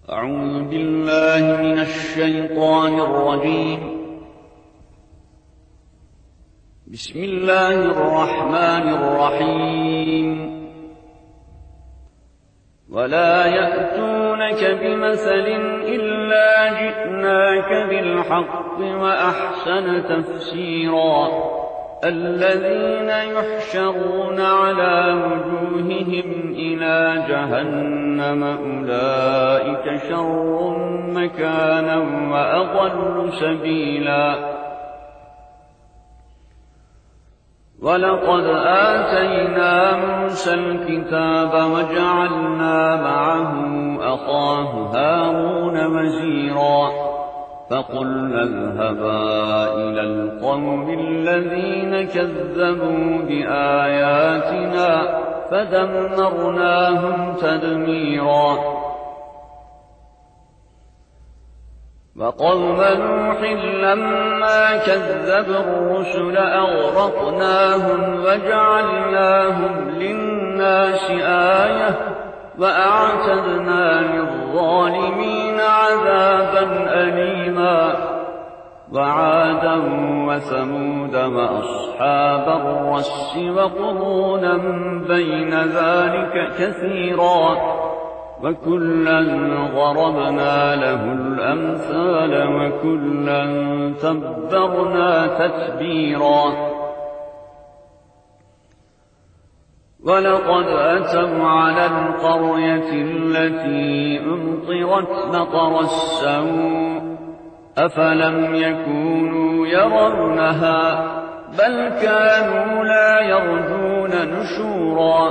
أعوذ بالله من الشيطان الرجيم. بسم الله الرحمن الرحيم. ولا يأتونك بمثل إلا جئناك بالحق وأحسن تفسيرا. الذين يحشرون على وجوههم إلى جهنم أولئك شر مكانا وأضل سبيلا. ولقد آتينا موسى الكتاب وجعلنا معه أخاه هارون وزيرا. فقلنا اذهبا إلى القوم الذين كذبوا بآياتنا فدمرناهم تدميرا. وقوم نوح لما كذبوا الرسل أغرقناهم وجعلناهم للناس آية وأعتدنا للظالمين عذابا أليما. وعادا وثمود وأصحاب الرس وقرونا بين ذلك كثيرا. وكلا ضربنا له الأمثال وكلا تبرنا تتبيرا. ولقد أتوا على القرية التي أمطرت مطر السوء أفلم يكونوا يرونها بل كانوا لا يرجون نشورا.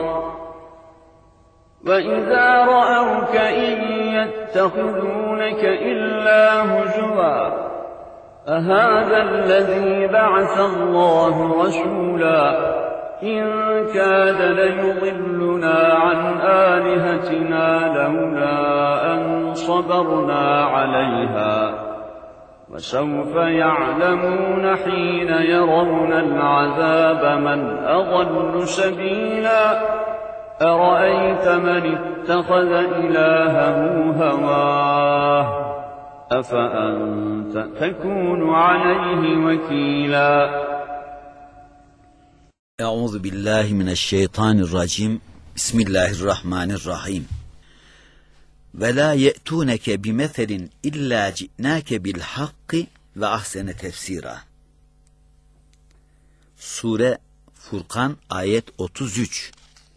وإذا رأوك إن يتخذونك إلا هزوا أهذا الذي بعث الله رسولا. إن كاد ليضلنا عن آلهتنا لولا أن صبرنا عليها. وسوف يعلمون حين يرون العذاب من أضل سبيلا. أرأيت من اتخذ إلهه هواه أفأنت تكون عليه وكيلا. Euzu billahi mineşşeytanirracim. Bismillahirrahmanirrahim. Ve la ye'tuneke bimeselin illa ci'nake bil hakki ve ahsene tefsira. Sure Furkan ayet 33.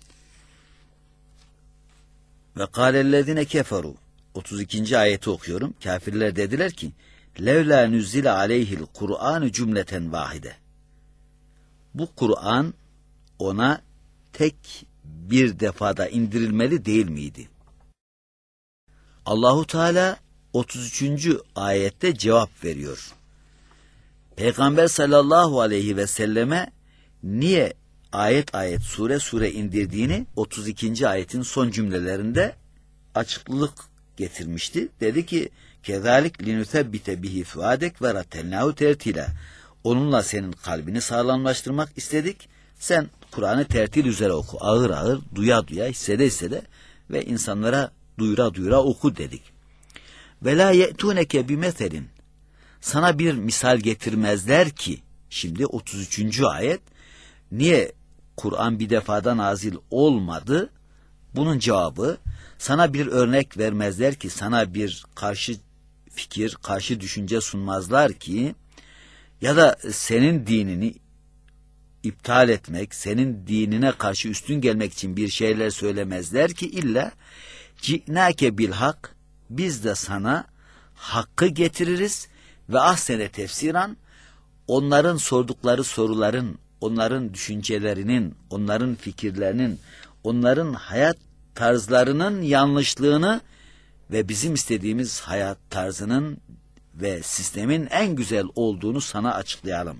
Ve kâlellezine keferu. 32. ayeti okuyorum. Kafirler dediler ki: Levlâ nüzzile aleyhil Kur'an cümleten vahide. Bu Kur'an ona tek bir defada indirilmeli değil miydi? Allahu Teala 33. ayette cevap veriyor. Peygamber sallallahu aleyhi ve selleme niye ayet ayet sure sure indirdiğini 32. ayetin son cümlelerinde açıklık getirmişti. Dedi ki: "Kezalik linuthebbite bihi fuadek ve rattelnahu tertila." Onunla senin kalbini sağlamlaştırmak istedik. Sen Kur'an'ı tertil üzere oku. Ağır ağır, duya duya, hissede hissede ve insanlara duyura duyura oku dedik. Ve la ye'tuneke bimeselin. Sana bir misal getirmezler ki. Şimdi 33. ayet. Niye Kur'an bir defada nazil olmadı? Bunun cevabı, sana bir örnek vermezler ki, sana bir karşı fikir, karşı düşünce sunmazlar ki, ya da senin dinini iptal etmek, senin dinine karşı üstün gelmek için bir şeyler söylemezler ki, illa ci'nâke bil hak, biz de sana hakkı getiririz ve ahsene tefsiran, onların sordukları soruların, onların düşüncelerinin, onların fikirlerinin, onların hayat tarzlarının yanlışlığını ve bizim istediğimiz hayat tarzının ve sistemin en güzel olduğunu sana açıklayalım.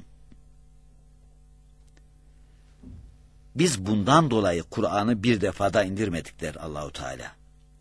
Biz bundan dolayı Kur'an'ı bir defada indirmedik der Allahu Teala.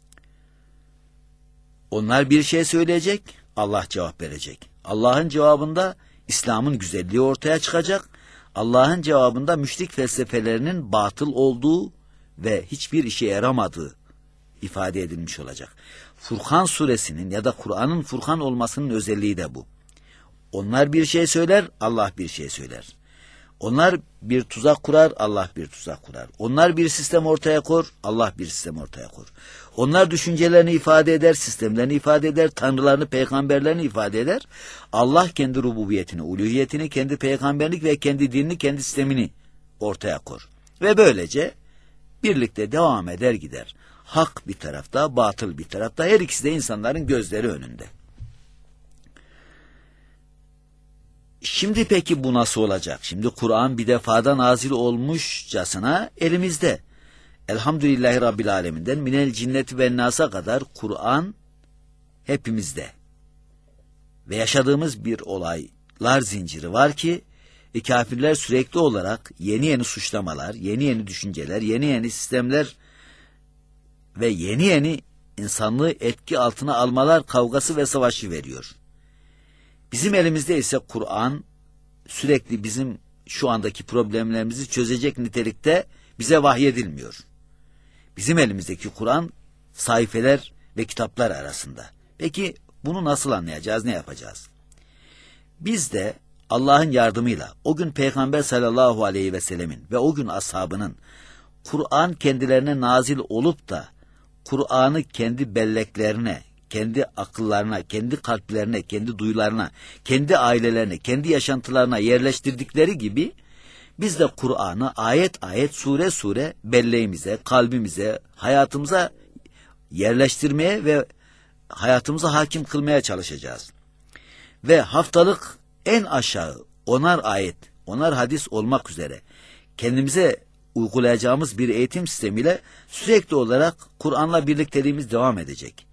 Onlar bir şey söyleyecek, Allah cevap verecek. Allah'ın cevabında İslam'ın güzelliği ortaya çıkacak. Allah'ın cevabında müşrik felsefelerinin batıl olduğu ve hiçbir işe yaramadığı ifade edilmiş olacak. Furkan suresinin ya da Kur'an'ın Furkan olmasının özelliği de bu. Onlar bir şey söyler, Allah bir şey söyler. Onlar bir tuzak kurar, Allah bir tuzak kurar. Onlar bir sistem ortaya koyar, Allah bir sistem ortaya koyar. Onlar düşüncelerini ifade eder, sistemlerini ifade eder, tanrılarını, peygamberlerini ifade eder. Allah kendi rububiyetini, uluhiyetini, kendi peygamberlik ve kendi dinini, kendi sistemini ortaya koyar. Ve böylece birlikte devam eder gider. Hak bir tarafta, batıl bir tarafta, her ikisi de insanların gözleri önünde. Şimdi peki bu nasıl olacak? Şimdi Kur'an bir defada nazil olmuşçasına elimizde. Elhamdülillahi Rabbil Aleminden minel cinneti ve nasa kadar Kur'an hepimizde. Ve yaşadığımız bir olaylar zinciri var ki kafirler sürekli olarak yeni yeni suçlamalar, yeni yeni düşünceler, yeni yeni sistemler ve yeni yeni insanlığı etki altına almalar kavgası ve savaşı veriyor. Bizim elimizde ise Kur'an sürekli bizim şu andaki problemlerimizi çözecek nitelikte bize vahyedilmiyor. Bizim elimizdeki Kur'an sayfeler ve kitaplar arasında. Peki bunu nasıl anlayacağız, ne yapacağız? Biz de Allah'ın yardımıyla o gün Peygamber sallallahu aleyhi ve sellemin ve o gün ashabının Kur'an kendilerine nazil olup da Kur'an'ı kendi belleklerine, kendi akıllarına, kendi kalplerine, kendi duyularına, kendi ailelerine, kendi yaşantılarına yerleştirdikleri gibi biz de Kur'an'ı ayet ayet, sure sure belleğimize, kalbimize, hayatımıza yerleştirmeye ve hayatımıza hakim kılmaya çalışacağız. Ve haftalık en aşağı 10'ar ayet, 10'ar hadis olmak üzere kendimize uygulayacağımız bir eğitim sistemiyle sürekli olarak Kur'an'la birlikteliğimiz devam edecek.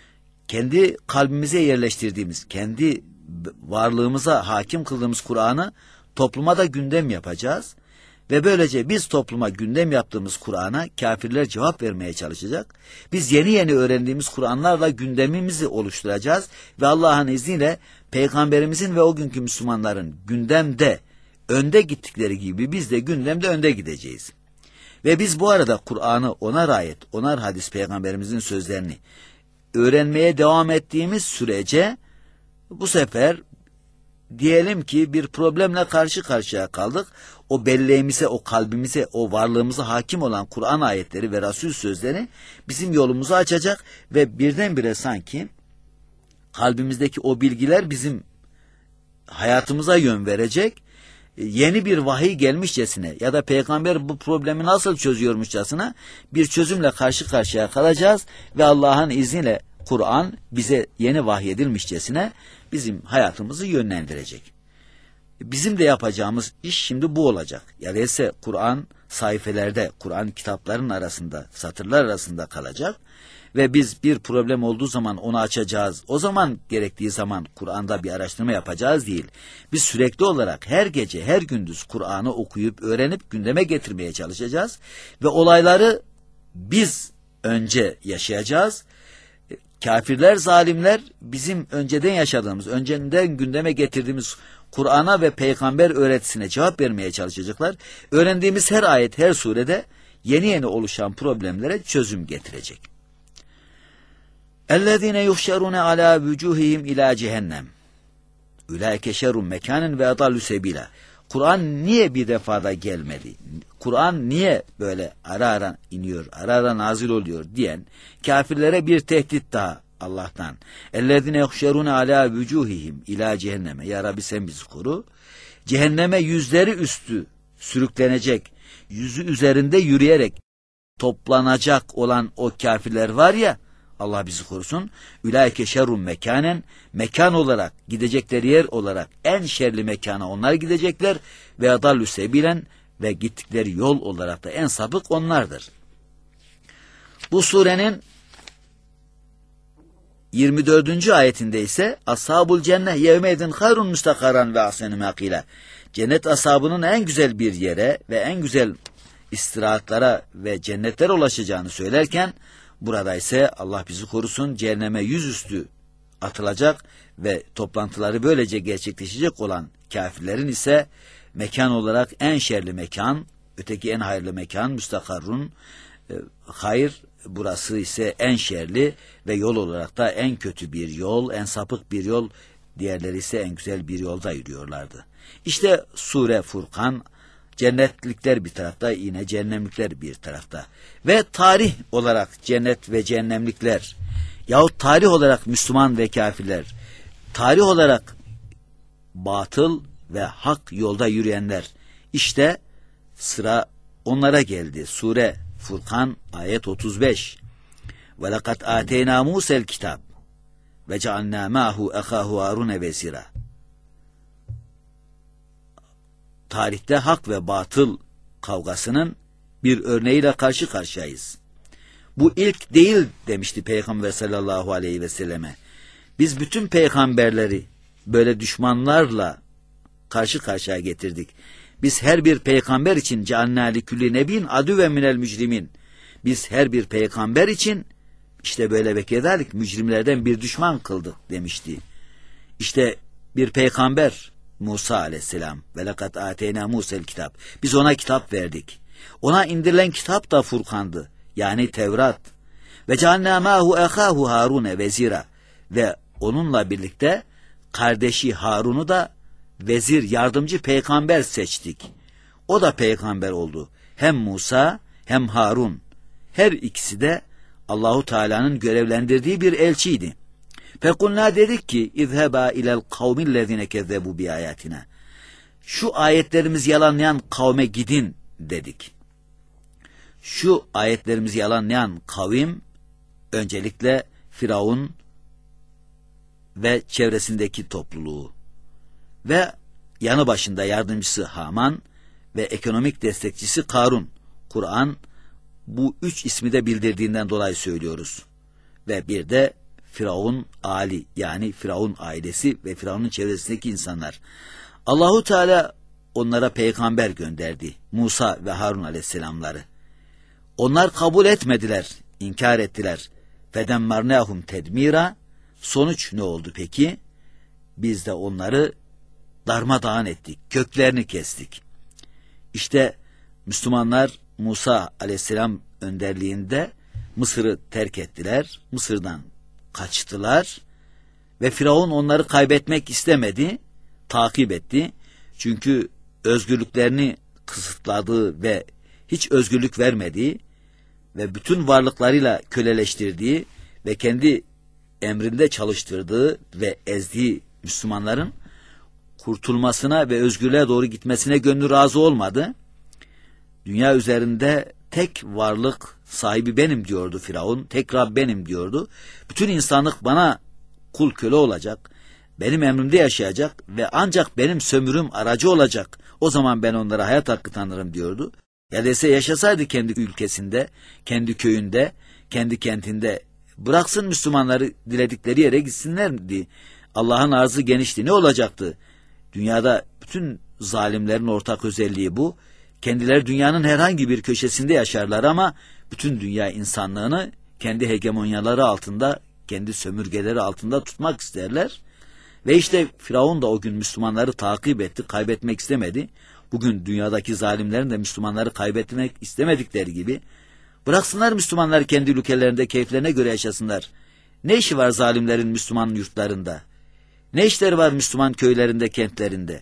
Kendi kalbimize yerleştirdiğimiz, kendi varlığımıza hakim kıldığımız Kur'an'ı topluma da gündem yapacağız. Ve böylece biz topluma gündem yaptığımız Kur'an'a kafirler cevap vermeye çalışacak. Biz yeni yeni öğrendiğimiz Kur'anlarla gündemimizi oluşturacağız. Ve Allah'ın izniyle Peygamberimizin ve o günkü Müslümanların gündemde önde gittikleri gibi biz de gündemde önde gideceğiz. Ve biz bu arada Kur'an'ı 10'ar ayet, 10'ar hadis Peygamberimizin sözlerini öğrenmeye devam ettiğimiz sürece bu sefer diyelim ki bir problemle karşı karşıya kaldık. O belleğimize, o kalbimize, o varlığımıza hakim olan Kur'an ayetleri ve Resul sözleri bizim yolumuzu açacak ve birdenbire sanki kalbimizdeki o bilgiler bizim hayatımıza yön verecek. Yeni bir vahiy gelmişçesine ya da peygamber bu problemi nasıl çözüyormuşçasına bir çözümle karşı karşıya kalacağız ve Allah'ın izniyle Kur'an bize yeni vahyedilmişçesine bizim hayatımızı yönlendirecek. Bizim de yapacağımız iş şimdi bu olacak. Yani ise Kur'an sayfelerde, Kur'an kitapların arasında, satırlar arasında kalacak ve biz bir problem olduğu zaman onu açacağız. O zaman gerektiği zaman Kur'an'da bir araştırma yapacağız değil. Biz sürekli olarak her gece, her gündüz Kur'an'ı okuyup, öğrenip gündeme getirmeye çalışacağız ve olayları biz önce yaşayacağız. Kafirler, zalimler bizim önceden yaşadığımız, önceden gündeme getirdiğimiz Kur'an'a ve peygamber öğretisine cevap vermeye çalışacaklar. Öğrendiğimiz her ayet, her surede yeni yeni oluşan problemlere çözüm getirecek. اَلَّذ۪ينَ يُحْشَرُونَ عَلَى وُجُوهِهِمْ اِلَى cehennem. اُولَٰئِكَ شَرٌ مَكَانٍ وَاَضَلُّ سَب۪يلًا. Kur'an niye bir defada gelmedi? Kur'an niye böyle ara ara iniyor, ara ara nazil oluyor diyen kafirlere bir tehdit daha Allah'tan. اَلَّذِينَ يُحْشَرُونَ عَلَى وُجُوهِهِمْ اِلَى cehenneme. Ya Rabbi sen bizi koru. Cehenneme yüzleri üstü sürüklenecek, yüzü üzerinde yürüyerek toplanacak olan o kafirler var ya, Allah bizi korusun. Ülaike şerrun mekanen, mekan olarak, gidecekleri yer olarak en şerli mekana onlar gidecekler ve adallü sebilen ve gittikleri yol olarak da en sapık onlardır. Bu surenin 24. ayetinde ise ashabul cennet yevmeydin hayrun müstakaran ve ahsenu makila. Cennet ashabının en güzel bir yere ve en güzel istirahatlara ve cennetlere ulaşacağını söylerken burada ise Allah bizi korusun cehenneme yüzüstü atılacak ve toplantıları böylece gerçekleşecek olan kafirlerin ise mekan olarak en şerli mekan, öteki en hayırlı mekan müstakarrun, hayır burası ise en şerli ve yol olarak da en kötü bir yol, en sapık bir yol, diğerleri ise en güzel bir yolda yürüyorlardı. İşte Sure Furkan, cennetlikler bir tarafta, yine cehennemlikler bir tarafta. Ve tarih olarak cennet ve cehennemlikler, yahut tarih olarak Müslüman ve kafirler, tarih olarak batıl ve hak yolda yürüyenler, işte sıra onlara geldi. Sure Furkan ayet 35. وَلَقَدْ آتَيْنَا مُوسَى الْكِتَابِ وَجَعَلْنَا مَعَهُ أَخَاهُ هَارُونَ وَزِيرًا. Tarihte hak ve batıl kavgasının bir örneğiyle karşı karşıyayız. Bu ilk değil demişti Peygamber sallallahu aleyhi ve selleme. Biz bütün peygamberleri böyle düşmanlarla karşı karşıya getirdik. Biz her bir peygamber için cealnâ likülli nebiyyin adüven minel mücrimin. Biz her bir peygamber için işte böyle ve kezalik mücrimlerden bir düşman kıldık demişti. İşte bir peygamber Musa aleyhisselam, ve lekad âteynâ Musa'l kitap. Biz ona kitap verdik. Ona indirilen kitap da Furkan'dı. Yani Tevrat. Ve cealnâ mâhu ehâhu Harûne vezîrâ. Ve onunla birlikte kardeşi Harun'u da vezir, yardımcı peygamber seçtik. O da peygamber oldu. Hem Musa hem Harun. Her ikisi de Allahu Teala'nın görevlendirdiği bir elçiydi. Fekulna dedik ki izheba ilel kavmillezine kezzebu bi ayatina. Şu ayetlerimizi yalanlayan kavme gidin dedik. Şu ayetlerimizi yalanlayan kavim öncelikle Firavun ve çevresindeki topluluğu ve yanı başında yardımcısı Haman ve ekonomik destekçisi Karun. Kur'an bu üç ismi de bildirdiğinden dolayı söylüyoruz. Ve bir de Firavun Ali, yani Firavun ailesi ve Firavun'un çevresindeki insanlar. Allahu Teala onlara peygamber gönderdi. Musa ve Harun aleyhisselamları. Onlar kabul etmediler, inkar ettiler. Fedemmarnâhum tedmîrâ. Sonuç ne oldu peki? Biz de onları darmadağın ettik, köklerini kestik. İşte Müslümanlar Musa aleyhisselam önderliğinde Mısır'ı terk ettiler, Mısır'dan kaçtılar ve Firavun onları kaybetmek istemedi, takip etti. Çünkü özgürlüklerini kısıtladığı ve hiç özgürlük vermediği ve bütün varlıklarıyla köleleştirdiği ve kendi emrinde çalıştırdığı ve ezdiği Müslümanların kurtulmasına ve özgürlüğe doğru gitmesine gönlü razı olmadı. Dünya üzerinde tek varlık sahibi benim diyordu Firavun, tek Rab benim diyordu. Bütün insanlık bana kul köle olacak, benim emrimde yaşayacak ve ancak benim sömürüm aracı olacak. O zaman ben onlara hayat hakkı tanırım diyordu. Ya dese yaşasaydı kendi ülkesinde, kendi köyünde, kendi kentinde, bıraksın Müslümanları diledikleri yere gitsinlerdi. Allah'ın arzı genişti. Ne olacaktı? Dünyada bütün zalimlerin ortak özelliği bu. Kendileri dünyanın herhangi bir köşesinde yaşarlar ama bütün dünya insanlığını kendi hegemonyaları altında, kendi sömürgeleri altında tutmak isterler. Ve işte Firavun da o gün Müslümanları takip etti, kaybetmek istemedi. Bugün dünyadaki zalimlerin de Müslümanları kaybetmek istemedikleri gibi, bıraksınlar Müslümanlar kendi ülkelerinde keyiflerine göre yaşasınlar. Ne işi var zalimlerin Müslüman yurtlarında? Ne işleri var Müslüman köylerinde, kentlerinde?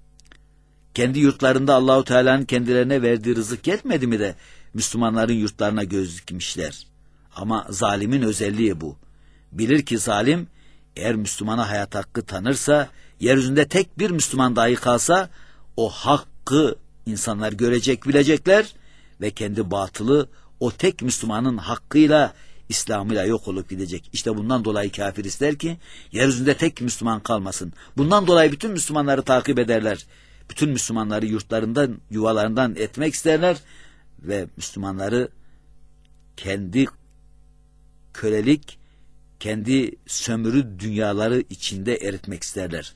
Kendi yurtlarında Allahu Teala'nın kendilerine verdiği rızık yetmedi mi de Müslümanların yurtlarına göz dikmişler? Ama zalimin özelliği bu. Bilir ki zalim eğer Müslümana hayat hakkı tanırsa, yeryüzünde tek bir Müslüman dahi kalsa o hakkı insanlar görecek, bilecekler ve kendi batılı o tek Müslümanın hakkıyla, İslam'ıyla yok olup gidecek. İşte bundan dolayı kafir ister ki yeryüzünde tek Müslüman kalmasın. Bundan dolayı bütün Müslümanları takip ederler. Bütün Müslümanları yurtlarından, yuvalarından etmek isterler ve Müslümanları kendi kölelik, kendi sömürü dünyaları içinde eritmek isterler.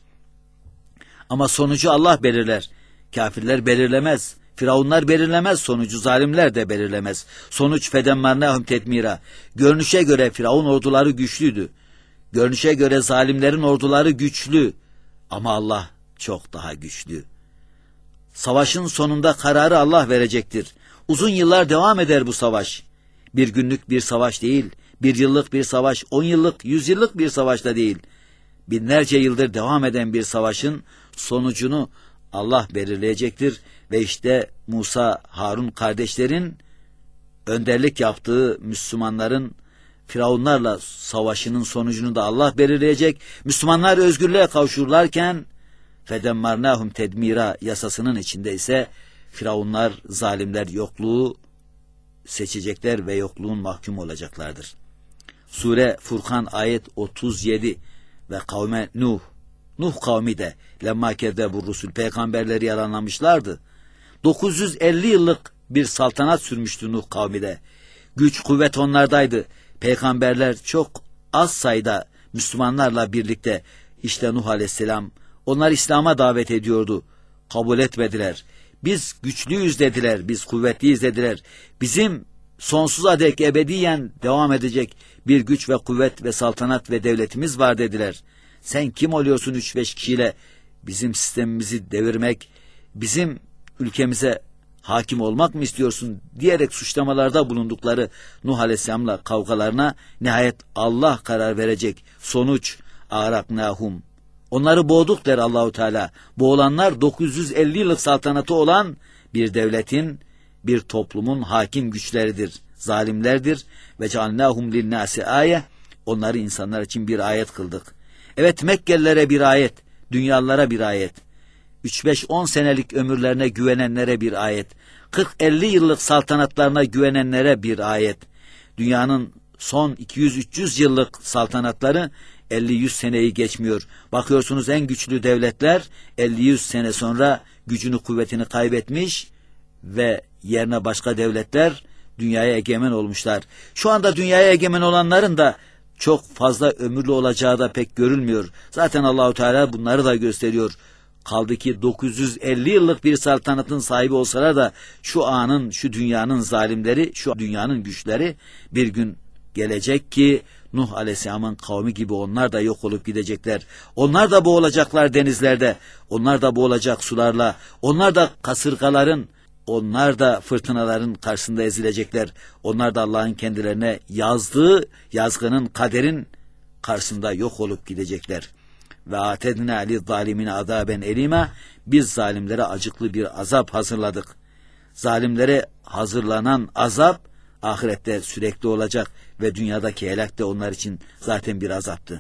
Ama sonucu Allah belirler. Kafirler belirlemez. Firavunlar belirlemez sonucu, zalimler de belirlemez. Sonuç fedemmarnâhum tedmîrâ. Görünüşe göre Firavun orduları güçlüydü. Görünüşe göre zalimlerin orduları güçlü. Ama Allah çok daha güçlü. Savaşın sonunda kararı Allah verecektir. Uzun yıllar devam eder bu savaş. Bir günlük bir savaş değil, bir yıllık bir savaş, 10 yıllık, 100 yıllık bir savaş da değil. Binlerce yıldır devam eden bir savaşın sonucunu Allah belirleyecektir. Ve işte Musa, Harun kardeşlerin önderlik yaptığı Müslümanların Firavunlarla savaşının sonucunu da Allah belirleyecek. Müslümanlar özgürlüğe kavuşurlarken fedemmarnahum tedmira yasasının içinde ise Firavunlar, zalimler yokluğu seçecekler ve yokluğun mahkum olacaklardır. Sure Furkan ayet 37 ve kavme Nuh kavmi de lemma kezzebur rusul peygamberleri yalanlamışlardı. 950 yıllık bir saltanat sürmüştü Nuh kavmi de. Güç kuvvet onlardaydı. Peygamberler çok az sayıda Müslümanlarla birlikte işte Nuh aleyhisselam onlar İslam'a davet ediyordu. Kabul etmediler. Biz güçlüyüz dediler, biz kuvvetliyiz dediler. Bizim sonsuza dek ebediyen devam edecek bir güç ve kuvvet ve saltanat ve devletimiz var dediler. Sen kim oluyorsun 3-5 kişiyle bizim sistemimizi devirmek, bizim ülkemize hakim olmak mı istiyorsun diyerek suçlamalarda bulundukları Nuh Aleyhisselam'la kavgalarına nihayet Allah karar verecek. Sonuç araknahum. Onları boğduk der Allahu Teala. Boğulanlar 950 yıllık saltanatı olan bir devletin, bir toplumun hakim güçleridir, zalimlerdir. Ve cealnahum linnâsi âye. Onları insanlar için bir ayet kıldık. Evet, Mekkelilere bir ayet, dünyalılara bir ayet. 3-5-10 senelik ömürlerine güvenenlere bir ayet. 40-50 yıllık saltanatlarına güvenenlere bir ayet. Dünyanın son 200-300 yıllık saltanatları 50-100 seneyi geçmiyor. Bakıyorsunuz en güçlü devletler 50-100 sene sonra gücünü kuvvetini kaybetmiş ve yerine başka devletler dünyaya egemen olmuşlar. Şu anda dünyaya egemen olanların da çok fazla ömürlü olacağı da pek görülmüyor. Zaten Allahu Teala bunları da gösteriyor. Kaldı ki 950 yıllık bir saltanatın sahibi olsalar da şu anın, şu dünyanın zalimleri, şu dünyanın güçleri bir gün gelecek ki Nuh Aleyhisselam'ın kavmi gibi onlar da yok olup gidecekler. Onlar da boğulacaklar denizlerde, onlar da boğulacak sularla, onlar da kasırgaların, onlar da fırtınaların karşısında ezilecekler. Onlar da Allah'ın kendilerine yazdığı yazgının, kaderin karşısında yok olup gidecekler. Ve atedna lizzalimin azaben elima, biz zalimlere acıklı bir azap hazırladık. Zalimlere hazırlanan azap ahirette sürekli olacak ve dünyadaki helak de onlar için zaten bir azaptı.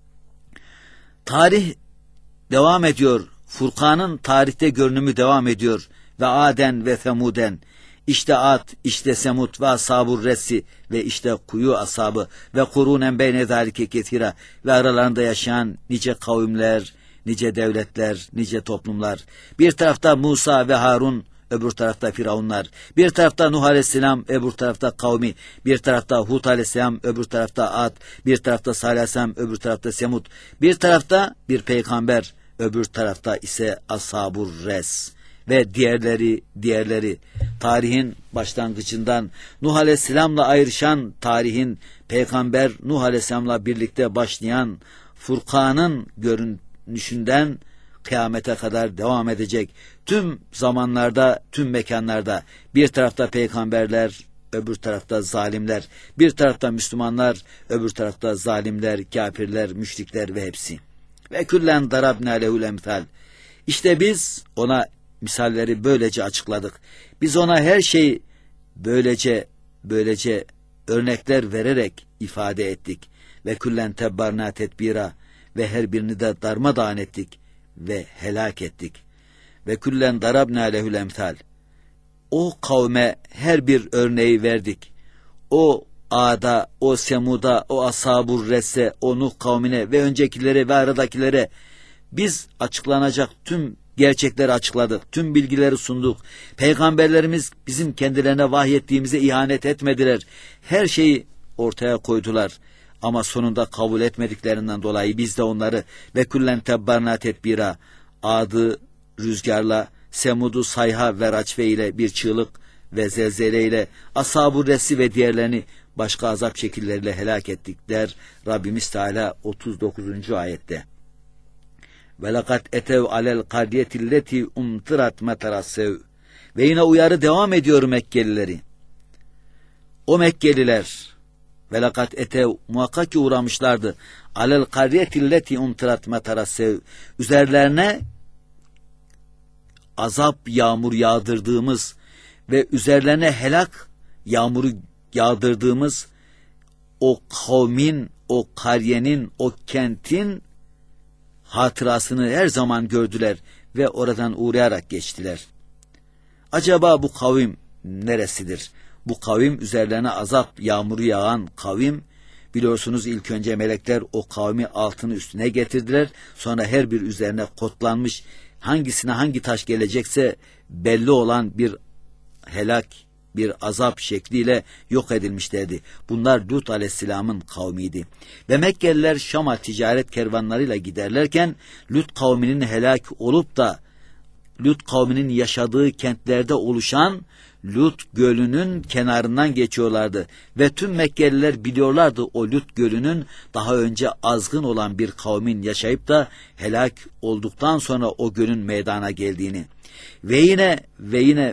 Tarih devam ediyor. Furkan'ın tarihte görünümü devam ediyor. Ve Aden ve Semuden, işte Ad, işte Semud ve Ashab-ı Ressi ve işte kuyu ashabı ve kurunen beyne zalike ketira ve aralarında yaşayan nice kavimler, nice devletler, nice toplumlar. Bir tarafta Musa ve Harun, öbür tarafta Firavunlar. Bir tarafta Nuh Aleyhisselam, öbür tarafta kavmi. Bir tarafta Hud Aleyhisselam, öbür tarafta Ad. Bir tarafta Salih Aleyhisselam, öbür tarafta Semud. Bir tarafta bir peygamber, öbür tarafta ise Ashab-ı Res. Ve diğerleri tarihin başlangıcından Nuh Aleyhisselam'la ayrışan tarihin peygamber Nuh Aleyhisselam'la birlikte başlayan Furkan'ın görünüşünden kıyamete kadar devam edecek. Tüm zamanlarda, tüm mekanlarda bir tarafta peygamberler, öbür tarafta zalimler, bir tarafta Müslümanlar, öbür tarafta zalimler, kafirler, müşrikler ve hepsi. Ve küllen darabna lehul emsal. İşte biz ona misalleri böylece açıkladık. Biz ona her şeyi böylece örnekler vererek ifade ettik. Ve küllen tebbarna tedbira, ve her birini de darmadağın ettik ve helak ettik. Ve küllen darabna lehul emsal. O kavme her bir örneği verdik. O Ad'a, o Semud'a, o Ashab-ı Res'e, o Nuh kavmine ve öncekilere ve aradakilere biz açıklanacak tüm gerçekleri açıkladık, tüm bilgileri sunduk. Peygamberlerimiz bizim kendilerine vahyettiğimize ihanet etmediler. Her şeyi ortaya koydular. Ama sonunda kabul etmediklerinden dolayı biz de onları ve küllen tebbarna tedbira, Ad'ı rüzgarla, Semud'u sayha ve raçve ile bir çığlık ve zelzele ile, Ashab-ı Res'i ve diğerlerini başka azap şekilleriyle helak ettik der Rabbimiz Teala 39. ayette. Ve lekad etev alel karyetilleti umtırat meterassev. Ve yine uyarı devam ediyor Mekkelileri. O Mekkeliler velakat etev muhakkak ki uğramışlardı. Alel karyetilleti umtirat metarassev, üzerlerine azap yağmur yağdırdığımız ve üzerlerine helak yağmuru yağdırdığımız o kavmin, o kariyenin, o kentin hatırasını her zaman gördüler ve oradan uğrayarak geçtiler. Acaba bu kavim neresidir? Bu kavim, üzerlerine azap yağmuru yağan kavim, biliyorsunuz ilk önce melekler o kavmi altını üstüne getirdiler. Sonra her bir üzerine kodlanmış, hangisine hangi taş gelecekse belli olan bir helak, bir azap şekliyle yok edilmişlerdi. Bunlar Lut aleyhisselamın kavmiydi. Ve Mekkeliler Şam'a ticaret kervanlarıyla giderlerken Lut kavminin helak olup da Lut kavminin yaşadığı kentlerde oluşan Lut Gölü'nün kenarından geçiyorlardı. Ve tüm Mekkeliler biliyorlardı o Lut Gölü'nün daha önce azgın olan bir kavmin yaşayıp da helak olduktan sonra o gölün meydana geldiğini. Ve yine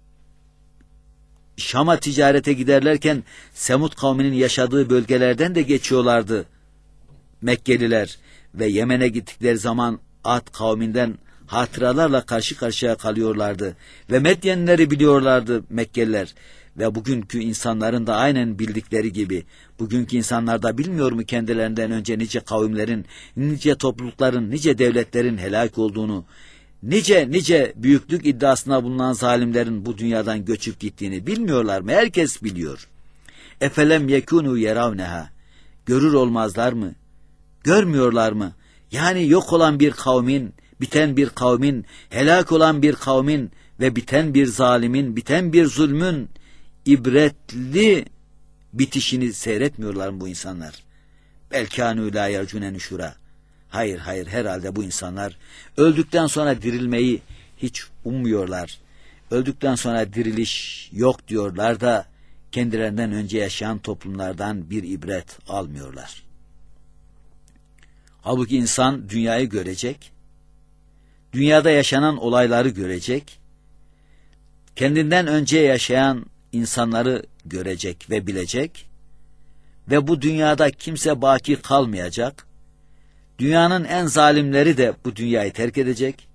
Şam'a ticarete giderlerken Semud kavminin yaşadığı bölgelerden de geçiyorlardı Mekkeliler. Ve Yemen'e gittikleri zaman Ad kavminden hatıralarla karşı karşıya kalıyorlardı. Ve Medyenleri biliyorlardı Mekkeliler. Ve bugünkü insanların da aynen bildikleri gibi, bugünkü insanlar da bilmiyor mu kendilerinden önce nice kavimlerin, nice toplulukların, nice devletlerin helak olduğunu, nice büyüklük iddiasına bulunan zalimlerin bu dünyadan göçüp gittiğini bilmiyorlar mı? Herkes biliyor. Efelem yekunu yeravneha, görür olmazlar mı? Görmüyorlar mı? Yani yok olan bir kavmin, biten bir kavmin, helak olan bir kavmin ve biten bir zalimin, biten bir zulmün ibretli bitişini seyretmiyorlar mı bu insanlar? Belkânû lâ yercûne nüşûrâ. Hayır, herhalde bu insanlar öldükten sonra dirilmeyi hiç ummuyorlar. Öldükten sonra diriliş yok diyorlar da kendilerinden önce yaşayan toplumlardan bir ibret almıyorlar. Halbuki insan dünyayı görecek, dünyada yaşanan olayları görecek, kendinden önce yaşayan insanları görecek ve bilecek ve bu dünyada kimse baki kalmayacak. Dünyanın en zalimleri de bu dünyayı terk edecek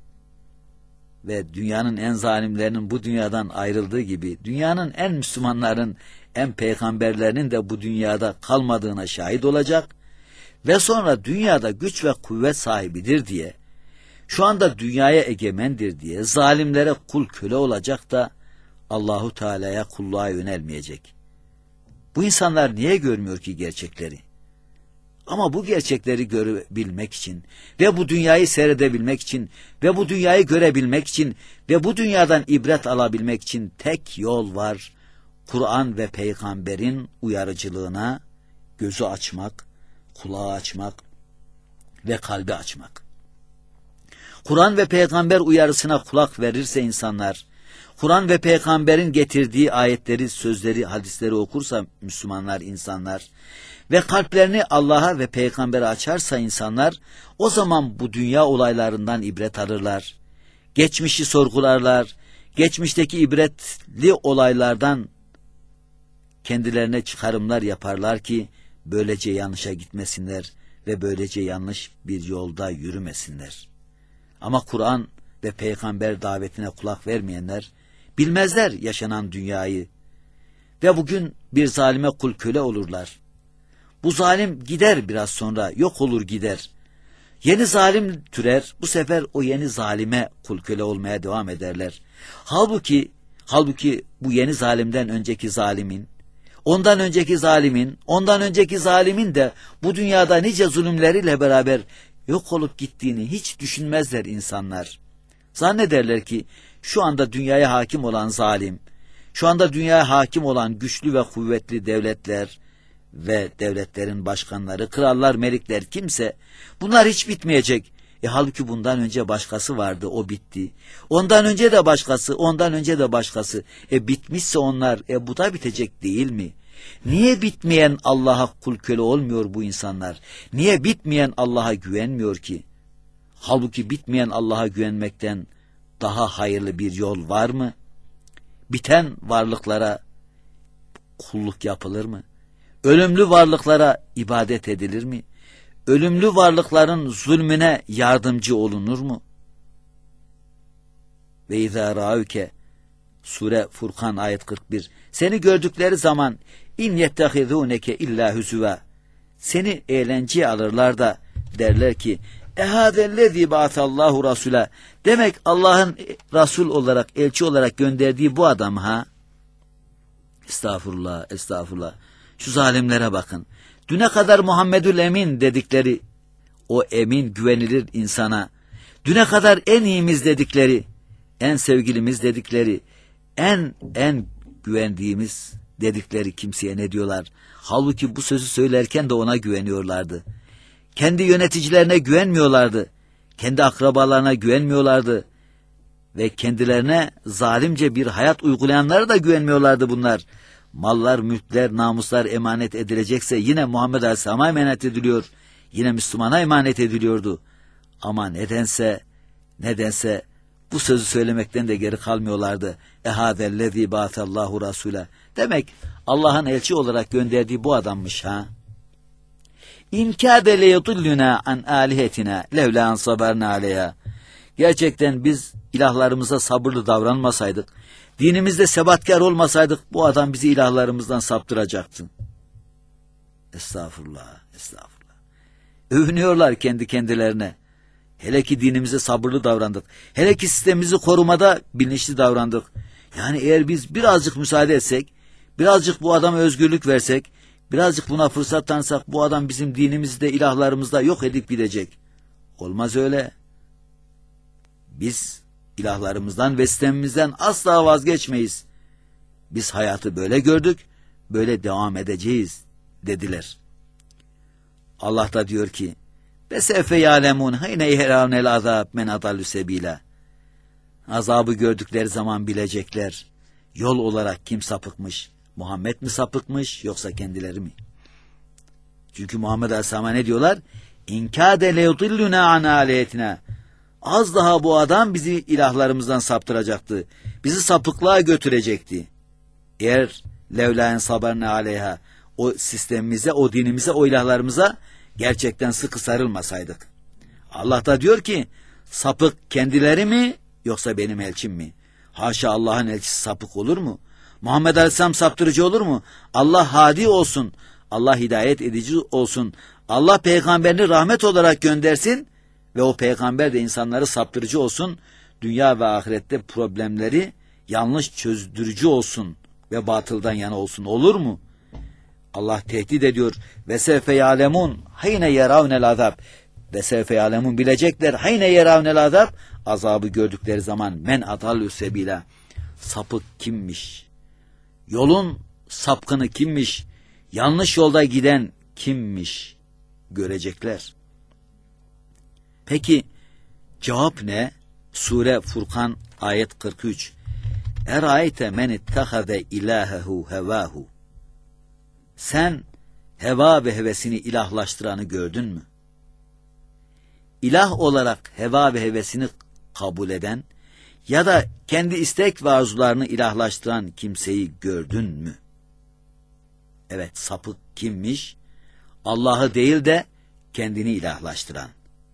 ve dünyanın en zalimlerinin bu dünyadan ayrıldığı gibi dünyanın en Müslümanların, en peygamberlerinin de bu dünyada kalmadığına şahit olacak ve sonra dünyada güç ve kuvvet sahibidir diye, şu anda dünyaya egemendir diye zalimlere kul köle olacak da Allahu Teala'ya kulluğa yönelmeyecek. Bu insanlar niye görmüyor ki gerçekleri? Ama bu gerçekleri görebilmek için ve bu dünyayı seyredebilmek için ve bu dünyayı görebilmek için ve bu dünyadan ibret alabilmek için tek yol var. Kur'an ve peygamberin uyarıcılığına gözü açmak, kulağı açmak ve kalbi açmak. Kur'an ve peygamber uyarısına kulak verirse insanlar, Kur'an ve peygamberin getirdiği ayetleri, sözleri, hadisleri okursa Müslümanlar, insanlar ve kalplerini Allah'a ve peygambere açarsa insanlar, o zaman bu dünya olaylarından ibret alırlar. Geçmişi sorgularlar, geçmişteki ibretli olaylardan kendilerine çıkarımlar yaparlar ki böylece yanlışa gitmesinler ve böylece yanlış bir yolda yürümesinler. Ama Kur'an ve peygamber davetine kulak vermeyenler bilmezler yaşanan dünyayı ve bugün bir zalime kul köle olurlar. Bu zalim gider, biraz sonra yok olur gider. Yeni zalim türer, bu sefer o yeni zalime kul köle olmaya devam ederler. Halbuki bu yeni zalimden önceki zalimin, ondan önceki zalimin de bu dünyada nice zulümleriyle beraber yok olup gittiğini hiç düşünmezler insanlar. Zannederler ki şu anda dünyaya hakim olan zalim, şu anda dünyaya hakim olan güçlü ve kuvvetli devletler ve devletlerin başkanları, krallar, melikler, kimse, bunlar hiç bitmeyecek. Halbuki bundan önce başkası vardı, o bitti. Ondan önce de başkası, bitmişse onlar, bu da bitecek değil mi? Niye bitmeyen Allah'a kul köle olmuyor bu insanlar? Niye bitmeyen Allah'a güvenmiyor ki? Halbuki bitmeyen Allah'a güvenmekten daha hayırlı bir yol var mı? Biten varlıklara kulluk yapılır mı? Ölümlü varlıklara ibadet edilir mi? Ölümlü varlıkların zulmüne yardımcı olunur mu? Ve izâ râuke Sure Furkan ayet 41. Seni gördükleri zaman in yettehizûneke illâ hüzüvâ. Seni eğlenceye alırlar da derler ki ehâzellezî ba'atallahu rasûlâ. Demek Allah'ın Resul olarak, elçi olarak gönderdiği bu adam ha? Estağfurullah, estağfurullah. Şu zalimlere bakın. Düne kadar Muhammedül Emin dedikleri o emin güvenilir insana, düne kadar en iyimiz dedikleri, en sevgilimiz dedikleri, en güvendiğimiz dedikleri kimseye ne diyorlar? Halbuki bu sözü söylerken de ona güveniyorlardı. Kendi yöneticilerine güvenmiyorlardı. Kendi akrabalarına güvenmiyorlardı. Ve kendilerine zalimce bir hayat uygulayanlara da güvenmiyorlardı bunlar. Mallar, mülkler, namuslar emanet edilecekse yine Muhammed Aleyhisselam'a emanet ediliyor. Yine Müslümana emanet ediliyordu. Ama nedense bu sözü söylemekten de geri kalmıyorlardı. Ehâzellezî bâtallahu rasûle. Demek Allah'ın elçi olarak gönderdiği bu adammış ha. İn kâde leyudulluna an âlihetina levlâ an sabarna aleyha. Gerçekten biz ilahlarımıza sabırlı davranmasaydık, dinimizde sebatkar olmasaydık bu adam bizi ilahlarımızdan saptıracaktı. Estağfurullah, estağfurullah. Övünüyorlar kendi kendilerine. Hele ki dinimize sabırlı davrandık. Hele ki sistemimizi korumada bilinçli davrandık. Yani eğer biz birazcık müsaade etsek, birazcık bu adama özgürlük versek, birazcık buna fırsat tanısak bu adam bizim dinimizde, ilahlarımızda yok edip gidecek. Olmaz öyle. Biz ilahlarımızdan ve sistemimizden asla vazgeçmeyiz. Biz hayatı böyle gördük, böyle devam edeceğiz dediler. Allah da diyor ki Besevfe yâlemûn hayne yehrâvnel azâb men adallü sebîlâ. Azabı gördükleri zaman bilecekler. Yol olarak kim sapıkmış? Muhammed mi sapıkmış yoksa kendileri mi? Çünkü Muhammed Aleyhisselam'a ne diyorlar? İnkâde leyudilluna an âliyetina. Az daha bu adam bizi ilahlarımızdan saptıracaktı. Bizi sapıklığa götürecekti. Eğer levlâen sabarne aleyha o sistemimize, o dinimize, o ilahlarımıza gerçekten sıkı sarılmasaydık. Allah da diyor ki sapık kendileri mi yoksa benim elçim mi? Haşa, Allah'ın elçisi sapık olur mu? Muhammed Aleyhisselam saptırıcı olur mu? Allah hadi olsun. Allah hidayet edici olsun. Allah peygamberini rahmet olarak göndersin ve o peygamber de insanları saptırıcı olsun. Dünya ve ahirette problemleri yanlış çözdürücü olsun ve batıldan yana olsun. Olur mu? Allah tehdit ediyor. Ve sevfe yâlemûn hayne yeravnel azab. Ve sevfe yâlemûn bilecekler. Hayne yeravnel azab. Azabı gördükleri zaman men adallü sebîlâ. Sapık kimmiş? Yolun sapkını kimmiş? Yanlış yolda giden kimmiş? Görecekler. Peki cevap ne? Sure Furkan ayet 43. Erayte men ittehade ilahehu hevahu. Sen heva ve hevesini ilahlaştıranı gördün mü? İlah olarak heva ve hevesini kabul eden ya da kendi istek ve arzularını ilahlaştıran kimseyi gördün mü? Evet, sapık kimmiş? Allah'ı değil de kendini ilahlaştıran.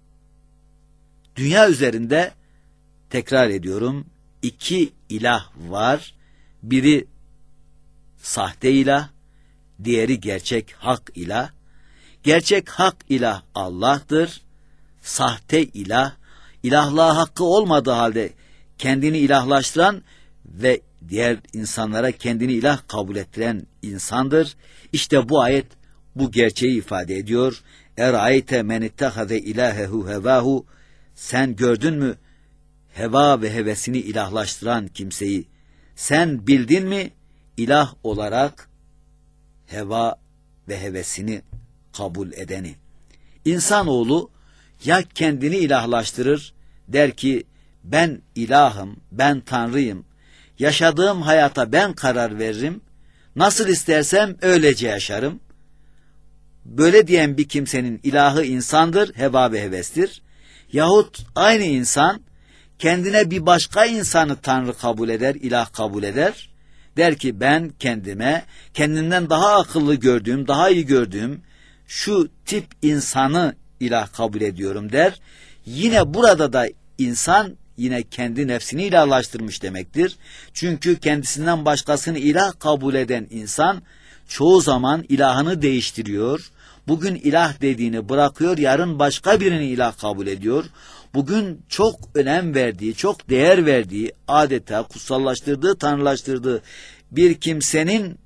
Dünya üzerinde, tekrar ediyorum, 2 ilah var. Biri sahte ilah, diğeri gerçek hak ilah. Gerçek hak ilah Allah'tır. Sahte ilah, ilahlığa hakkı olmadığı halde kendini ilahlaştıran ve diğer insanlara kendini ilah kabul ettiren insandır. İşte bu ayet bu gerçeği ifade ediyor. Erayte men ittehade ilahehu hevahu. Sen gördün mü heva ve hevesini ilahlaştıran kimseyi? Sen bildin mi ilah olarak heva ve hevesini kabul edeni? İnsanoğlu ya kendini ilahlaştırır, der ki ben ilahım, ben tanrıyım, yaşadığım hayata ben karar veririm, nasıl istersem öylece yaşarım. Böyle diyen bir kimsenin ilahı insandır, heva ve hevestir. Yahut aynı insan kendine bir başka insanı tanrı kabul eder, ilah kabul eder Der ki ben kendime, kendimden daha akıllı gördüğüm, daha iyi gördüğüm şu tip insanı ilah kabul ediyorum der. Yine burada da insan yine kendi nefsini ilahlaştırmış demektir. Çünkü kendisinden başkasını ilah kabul eden insan çoğu zaman ilahını değiştiriyor. Bugün ilah dediğini bırakıyor, yarın başka birini ilah kabul ediyor. Bugün çok önem verdiği, çok değer verdiği, adeta kutsallaştırdığı, tanrılaştırdığı bir kimsenin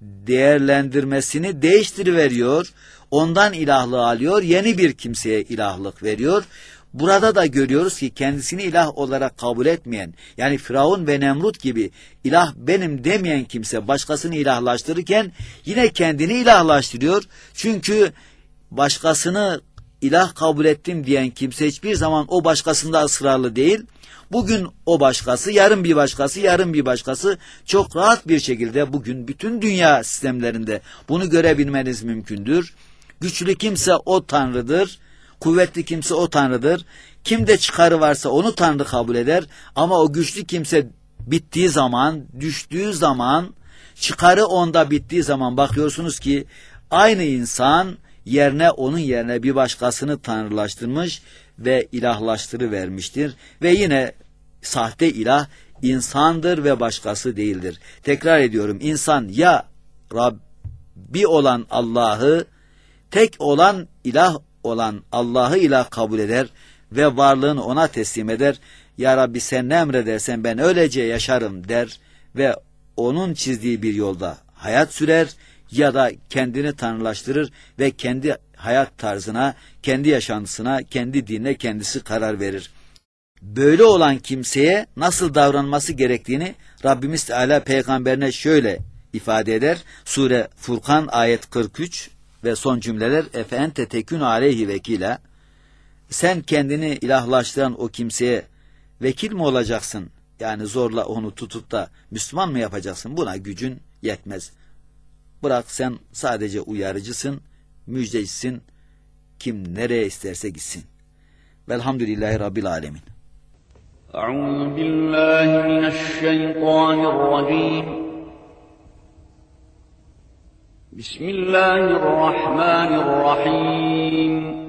değerlendirmesini değiştiriveriyor. Ondan ilahlığı alıyor, yeni bir kimseye ilahlık veriyor. Burada da görüyoruz ki kendisini ilah olarak kabul etmeyen, yani Firavun ve Nemrut gibi ilah benim demeyen kimse başkasını ilahlaştırırken yine kendini ilahlaştırıyor. Çünkü başkasını ilah kabul ettim diyen kimse hiçbir zaman o başkasında ısrarlı değil. Bugün o başkası, yarın bir başkası, yarın bir başkası, çok rahat bir şekilde bugün bütün dünya sistemlerinde bunu görebilmeniz mümkündür. Güçlü kimse o tanrıdır, kuvvetli kimse o tanrıdır. Kimde çıkarı varsa onu tanrı kabul eder. Ama o güçlü kimse bittiği zaman, düştüğü zaman, çıkarı onda bittiği zaman bakıyorsunuz ki aynı insan onun yerine bir başkasını tanrılaştırmış ve ilahlaştırıvermiştir. Ve yine sahte ilah insandır ve başkası değildir. Tekrar ediyorum, insan ya Rabbi olan Allah'ı, tek olan ilah olan Allah'ı ilah kabul eder ve varlığını ona teslim eder. Ya Rabbi sen ne emredersen ben öylece yaşarım der ve onun çizdiği bir yolda hayat sürer, ya da kendini tanrılaştırır ve kendi hayat tarzına, kendi yaşantısına, kendi dinine kendisi karar verir. Böyle olan kimseye nasıl davranması gerektiğini Rabbimiz Teala peygamberine şöyle ifade eder. Sure Furkan ayet 43 ve son cümleler efe ente tekün aleyhi vekila. Sen kendini ilahlaştıran o kimseye vekil mi olacaksın? Yani zorla onu tutup da Müslüman mı yapacaksın? Buna gücün yetmez. Bırak, sen sadece uyarıcısın, müjdecisin. Kim nereye isterse gitsin. Velhamdülillahi Rabbil alemin. Euzu billahi mineşşeytanirracim. Bismillahirrahmanirrahim.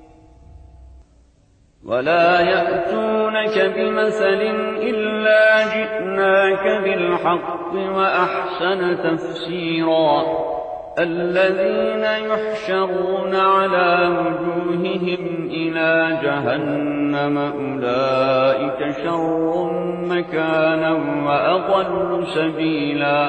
وَلَا يَأْتُونَكَ بِمَثَلٍ إِلَّا جِئْنَاكَ بِالْحَقِّ وَأَحْسَنَ تَفْسِيرًا الَّذِينَ يُحْشَرُونَ عَلَى وُجُوهِهِمْ إِلَى جَهَنَّمَ أُولَئِكَ شَرٌّ مَكَانًا وَأَضَلُّ سَبِيلًا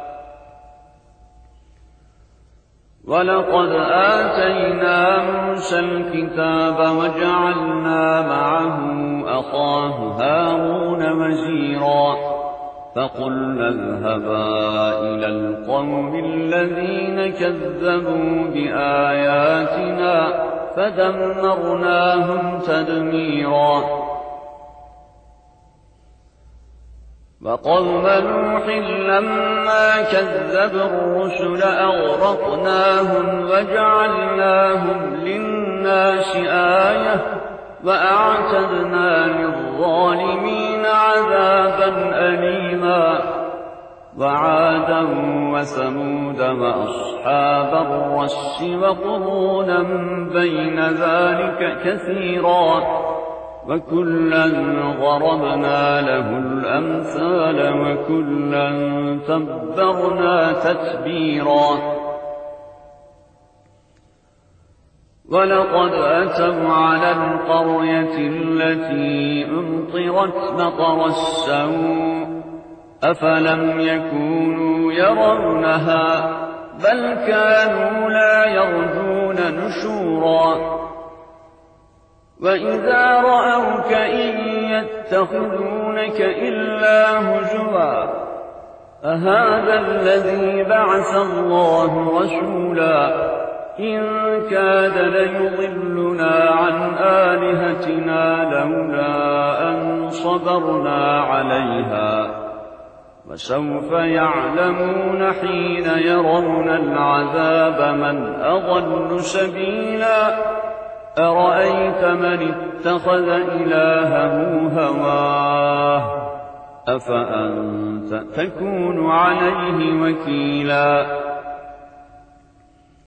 وَلَقَدْ آتَيْنَا مُوسَى الْكِتَابَ وَجَعَلْنَا مَعَهُ أَخَاهُ هَارُونَ وَزِيرًا فَقُلْنَا اذْهَبَا إِلَى الْقَوْمِ الَّذِينَ كَذَّبُوا بِآيَاتِنَا فَدَمَّرْنَاهُمْ تَدْمِيرًا وَقَوْمَ نُوحٍ لَمَّا كَذَّبُوا الرُّسُلَ أَغْرَقْنَاهُمْ وَجَعَلْنَاهُمْ لِلنَّاسِ آيَةً وَأَعْتَدْنَا لِلظَّالِمِينَ عَذَابًا أَلِيمًا وَعَادًا وَثَمُودَ وَأَصْحَابَ الرَّسِّ وَقُرُونًا بَيْنَ ذَلِكَ كَثِيرًا وَكُلًّا ضَرَبْنَا لَهُ الْأَمْثَالَ وَكُلًّا تَبَّرْنَا تَتْبِيرًا وَلَقَدْ أَتَوْا عَلَى الْقَرْيَةِ الَّتِي أُمْطِرَتْ مَطَرَ السَّوْءِ أَفَلَمْ يَكُونُوا يَرَوْنَهَا بَلْ كَانُوا لَا يَرْجُونَ نُشُورًا وَإِذَا رَأَوْكَ إِن يَتَّخِذُونَكَ إِلَّا هُزُوًا أَهَذَا الَّذِي بَعَثَ اللَّهُ رَسُولًا إِن كَادَ لَيُضِلُّنَا عَنْ آلِهَتِنَا لَوْلَا أَن صَبَرْنَا عَلَيْهَا وَسَوْفَ يَعْلَمُونَ حِينَ يَرَوْنَ الْعَذَابَ مَنْ أَضَلُّ سَبِيلًا أَرَأَيْتَ مَنِ اتَّخَذَ إِلَٰهَهُ هَوَاهُ أفأنت تكون عليه وكيلا